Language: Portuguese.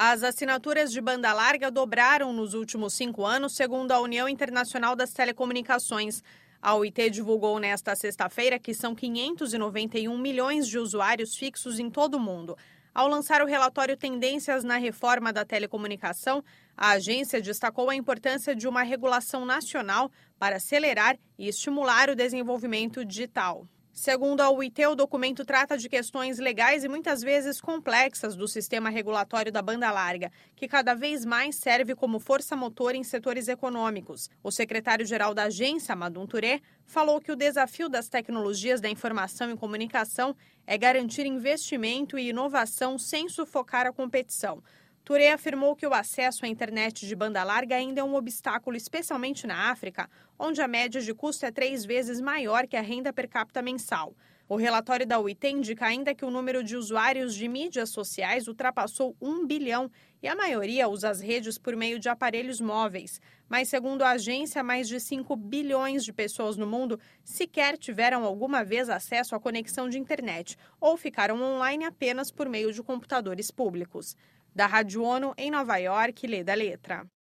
As assinaturas de banda larga dobraram nos últimos 5 anos, segundo a União Internacional das Telecomunicações. A OIT divulgou nesta sexta-feira que são 591 milhões de usuários fixos em todo o mundo. Ao lançar o relatório Tendências na Reforma da Telecomunicação, a agência destacou a importância de uma regulação nacional para acelerar e estimular o desenvolvimento digital. Segundo a OIT, o documento trata de questões legais e muitas vezes complexas do sistema regulatório da banda larga, que cada vez mais serve como força-motor em setores econômicos. O secretário-geral da agência, Madun Touré, falou que o desafio das tecnologias da informação e comunicação é garantir investimento e inovação sem sufocar a competição. Touré afirmou que o acesso à internet de banda larga ainda é um obstáculo, especialmente na África, onde a média de custo é 3 vezes maior que a renda per capita mensal. O relatório da OIT indica ainda que o número de usuários de mídias sociais ultrapassou 1 bilhão e a maioria usa as redes por meio de aparelhos móveis. Mas, segundo a agência, mais de 5 bilhões de pessoas no mundo sequer tiveram alguma vez acesso à conexão de internet ou ficaram online apenas por meio de computadores públicos. Da Rádio ONU, em Nova York, Leda Letra.